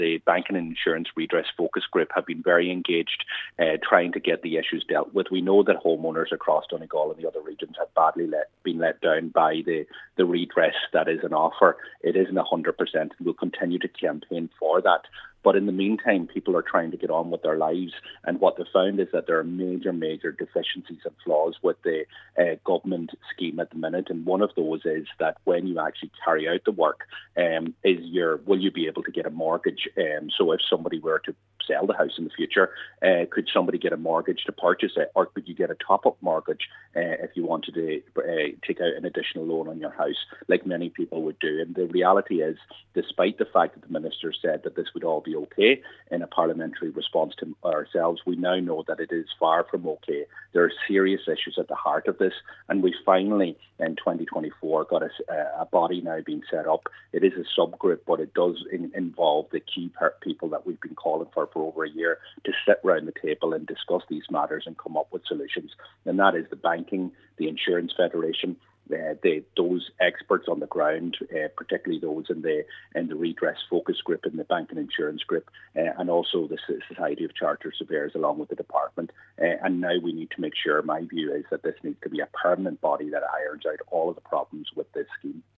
the Banking and Insurance Redress Focus Group have been very engaged trying to get the issues dealt with. We know that homeowners across Donegal and the other regions have badly been let down by the redress that is an offer. It isn't 100%, and we'll continue to campaign for that. But in the meantime, people are trying to get on with their lives. And what they found is that there are major deficiencies and flaws with the government scheme at the minute. And one of those is that when you actually carry out the work, will you be able to get a mortgage? So if somebody were to sell the house in the future, could somebody get a mortgage to purchase it? Or could you get a top-up mortgage if you wanted to take out an additional loan on your house, like many people would do? And the reality is, despite the fact that the Minister said that this would all be okay in a parliamentary response to ourselves, we now know that it is far from okay. There are serious issues at the heart of this, and we finally, in 2024, got a body now being set up. It is a subgroup, but it does involve the key people that we've been calling for over a year to sit around the table and discuss these matters and come up with solutions. And that is the Banking, the Insurance Federation, those experts on the ground, particularly those in the Redress Focus Group in the Banking and Insurance Group, and also the Society of Chartered Surveyors along with the department. And now we need to make sure, my view is that this needs to be a permanent body that irons out all of the problems with this scheme.